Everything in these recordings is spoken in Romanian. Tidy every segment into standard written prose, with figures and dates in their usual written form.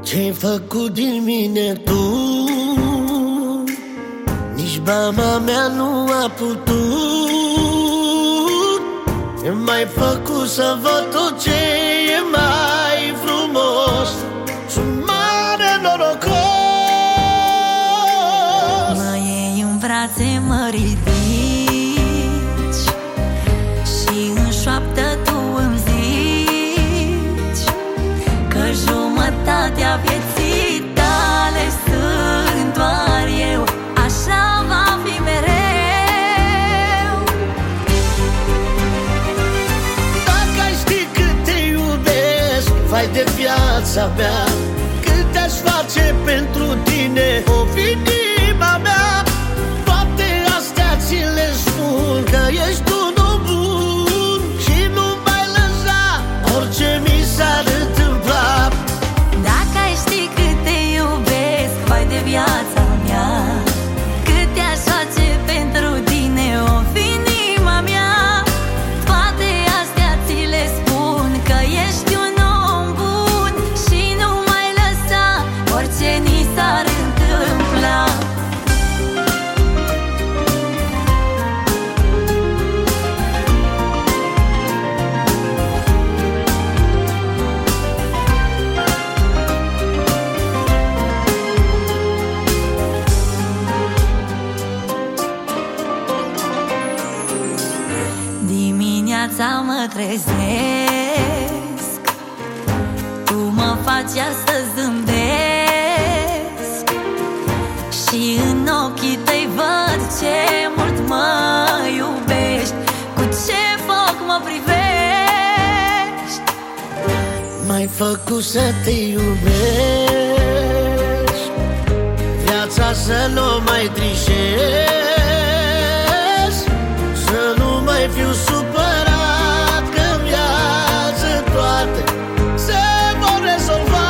Ce-ai făcut din mine tu? Nici mama mea nu a putut. Mi-ai făcut să văd tot ce e mai frumos. Sunt mare norocos. Mă iei în brațe, mă ridici și în șoaptă tu îmi zici că jumătatea vieții tale sunt doar eu. Așa va fi mereu. Dacă ai ști cât te iubesc, vai de viața mea, cât te-aș face pentru tine, o fi inima mea. Toate astea ți le spun că ești un om bun și nu mai lăsa orice mi s-ar întâmpla. Dacă ai ști cât te iubesc, vai de viața mea, cât te-aș face pentru tine, o fi inima mea. Toate astea ți le spun că ești un om bun și nu mai lăsa orice ni s-ar întâmpla. Dimineața mă trezesc, tu mă faci iar să zâmbesc și în ochii tăi văd ce mult mă iubești, cu ce foc mă privești. M-ai făcut să te iubesc, viața să nu mai trișez, să nu mai fiu supărat, că în viață toate se vor rezolva.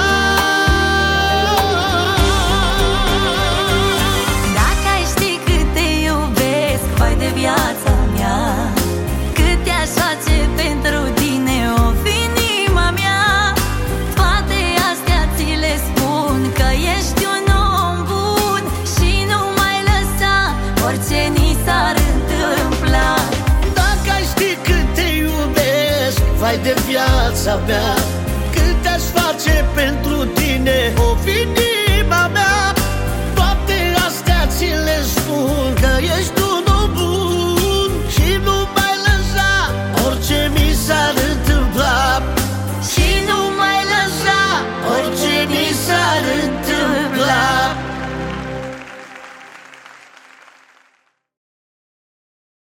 Dacă ai ști cât te iubesc, vai de viața mea, cât te-aș face pentru tine, o fi inima mea. Toate astea ți le spun că ești un om bun și nu mai lăsa orice ni s-ar întâmpla. Dacă ai ști cât te iubesc, vai de viața mea, cât te-aș face pentru tine, o fi